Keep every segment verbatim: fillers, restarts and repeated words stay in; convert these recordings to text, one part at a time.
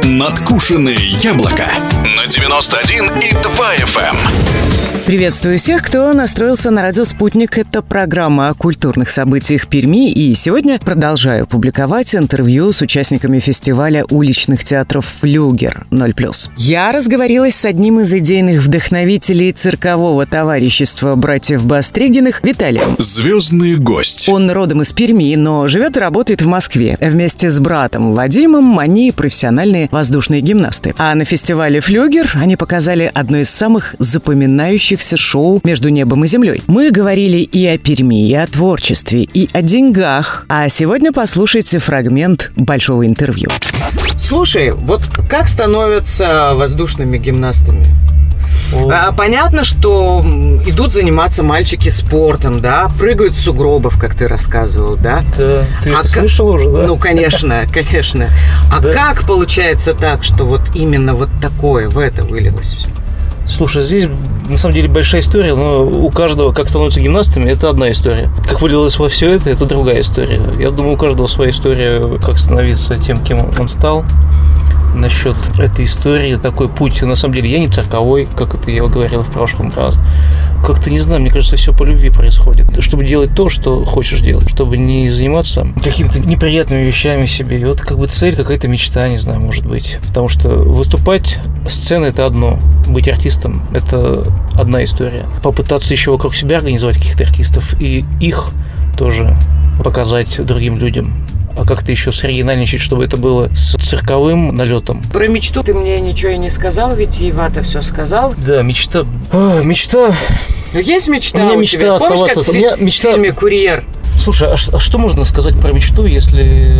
Надкушенные яблоко на девяносто один и два эф эм. Приветствую всех, кто настроился на радио «Спутник». Это программа о культурных событиях Перми. И сегодня продолжаю публиковать интервью с участниками фестиваля уличных театров «Флюгер ноль плюс». Я разговорилась с одним из идейных вдохновителей циркового товарищества братьев Бастригиных Виталием. Звездный гость. Он родом из Перми, но живет и работает в Москве. Вместе с братом Вадимом они профессиональные воздушные гимнасты. А на фестивале «Флюгер» они показали одно из самых запоминающихся шоу «Между небом и землей». Мы говорили и о Перми, и о творчестве, и о деньгах. А сегодня послушайте фрагмент большого интервью. Слушай, вот как становятся воздушными гимнастами? А, понятно, что идут заниматься мальчики спортом, да, прыгают с сугробов, как ты рассказывал, да? Да, ты а это к... слышал уже, да? Ну, конечно, конечно. А да. Как получается так, что вот именно вот такое, в это вылилось все? Слушай, здесь на самом деле большая история, но у каждого, как становятся гимнастами, это одна история. Как вылилось во все это, это другая история. Я думаю, у каждого своя история, как становиться тем, кем он стал. Насчет этой истории, такой путь, на самом деле, я не цирковой, как это я говорил в прошлом раз. Как-то, не знаю, мне кажется, все по любви происходит. Чтобы делать то, что хочешь делать, чтобы не заниматься какими-то неприятными вещами себе. И вот как бы цель, какая-то мечта, не знаю, может быть. Потому что выступать, сцена – это одно, быть артистом – это одна история. Попытаться еще вокруг себя организовать каких-то артистов и их тоже показать другим людям. А как-то еще соригинальничать, чтобы это было с цирковым налетом. Про мечту ты мне ничего и не сказал, ведь Ива-то все сказал. Да, мечта. А, мечта. Ну, есть мечта у меня у мечта тебя? оставаться. Помнишь, как у меня мечта... в фильме «Курьер»? Слушай, а, а что можно сказать про мечту, если...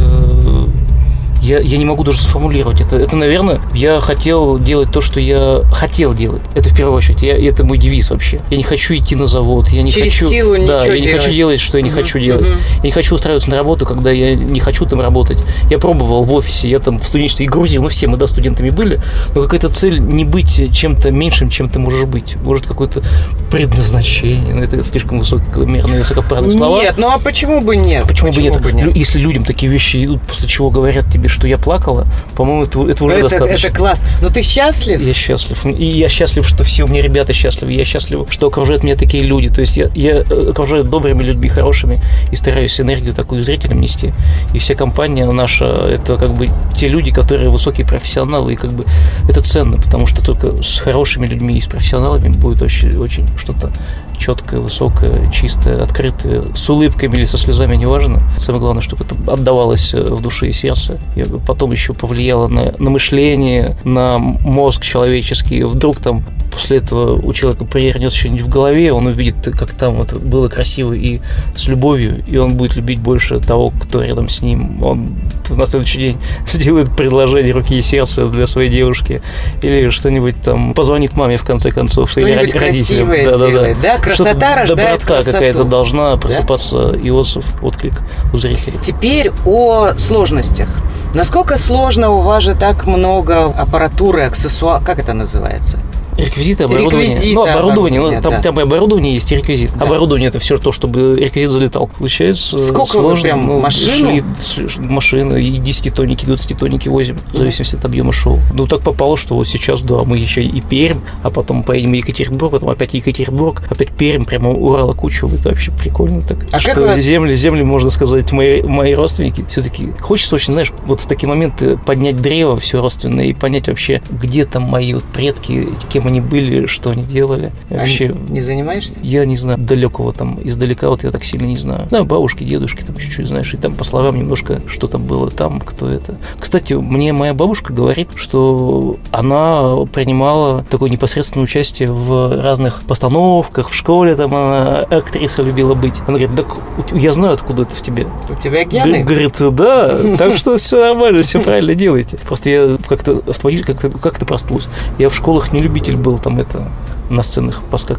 Я, я не могу даже сформулировать это. Это, наверное, я хотел делать то, что я хотел делать. Это в первую очередь. Я, это мой девиз вообще. Я не хочу идти на завод. Я не Через хочу, силу да, ничего я не делать. хочу делать, что я не uh-huh, хочу делать. Uh-huh. Я не хочу устраиваться на работу, когда я не хочу там работать. Я пробовал в офисе, я там в студенчестве и грузил. Ну, все мы, да, студентами были. Но какая-то цель не быть чем-то меньшим, чем ты можешь быть. Может, какое-то предназначение. Ну, это слишком высокомерные, высокопарные слова. Нет, ну а почему бы нет? А почему, почему бы, нет? бы нет? Если людям такие вещи идут, после чего говорят тебе, что я плакала, по-моему, это, это уже это, достаточно. Это классно. Но ты счастлив? Я счастлив. И я счастлив, что все у меня ребята счастливы. Я счастлив, что окружают меня такие люди. То есть я, я окружаю добрыми людьми, хорошими, и стараюсь энергию такую зрителям нести. И вся компания наша, это как бы те люди, которые высокие профессионалы. И как бы это ценно, потому что только с хорошими людьми и с профессионалами будет очень, очень что-то четкое, высокое, чистое, открытое, с улыбками или со слезами, неважно. Самое главное, чтобы это отдавалось в душе и сердце. И потом еще повлияло на, на мышление, на мозг человеческий. Вдруг там после этого у человека перевернется что-нибудь в голове, он увидит, как там это было красиво и с любовью, и он будет любить больше того, кто рядом с ним. Он на следующий день сделает предложение руки и сердца для своей девушки или что-нибудь там, позвонит маме в конце концов. Что-нибудь или родителям. красивое Да, сделает, да? да? Красота что-то, рождает доброта красоту. Какая-то должна просыпаться, да? И отзыв, отклик у зрителей. Теперь о сложностях. Насколько сложно, у вас же так много аппаратуры, аксессуаров, как это называется? Реквизиты, оборудование. Реквизиты, ну, оборудование, оборудование ну, там, да. там и оборудование есть, и реквизит. Да. Оборудование – это все то, чтобы реквизит залетал. Получается сколько сложно. Вы прям ну, машину? Шли, машины, и десятитонники, двадцатитонники возим, в зависимости от объема шоу. Ну, так попало, что вот сейчас, да, мы еще и Пермь, а потом поедем в Екатеринбург, потом опять Екатеринбург, опять Пермь, прямо Урала кучу. Это вообще прикольно так. А что как вы... земли, земли, можно сказать, мои, мои родственники. Все-таки хочется очень, знаешь, вот в такие моменты поднять древо все родственное и понять вообще, где там мои вот предки, кем они были, что они делали. Вообще, а не занимаешься? Я не знаю, далекого там, издалека вот я так сильно не знаю. Знаю бабушки, дедушки там чуть-чуть, знаешь, и там по словам немножко, что там было там, кто это. Кстати, мне моя бабушка говорит, что она принимала такое непосредственное участие в разных постановках, в школе там она актриса любила быть. Она говорит, так я знаю, откуда это в тебе. У тебя гены? Говорит, да, так что все нормально, все правильно делаете. Просто я как-то автоматически как-то, как-то проснулся. Я в школах не любитель был там это на сценах поскакать.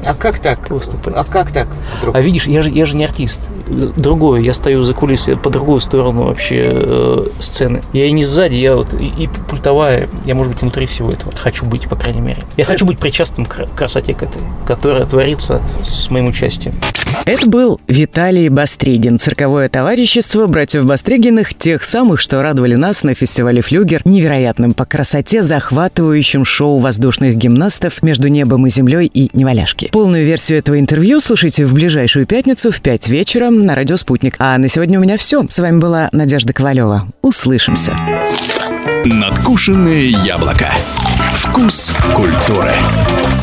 А как так? Выступать. А как так? Вдруг? А видишь, я же, я же не артист. Другое, я стою за кулисами по другую сторону вообще э, сцены. Я и не сзади, я вот и, и пультовая, я, может быть, внутри всего этого. Хочу быть, по крайней мере. Я хочу быть причастным к красоте к этой, которая творится с моим участием. Это был Виталий Бастригин, цирковое товарищество братьев Бастригиных, тех самых, что радовали нас на фестивале «Флюгер» невероятным по красоте захватывающим шоу воздушных гимнастов между небом и землей и «Неваляшки». Полную версию этого интервью слушайте в ближайшую пятницу в пять вечера на радио «Спутник». А на сегодня у меня все. С вами была Надежда Ковалева. Услышимся. Надкушенное яблоко. Вкус культуры.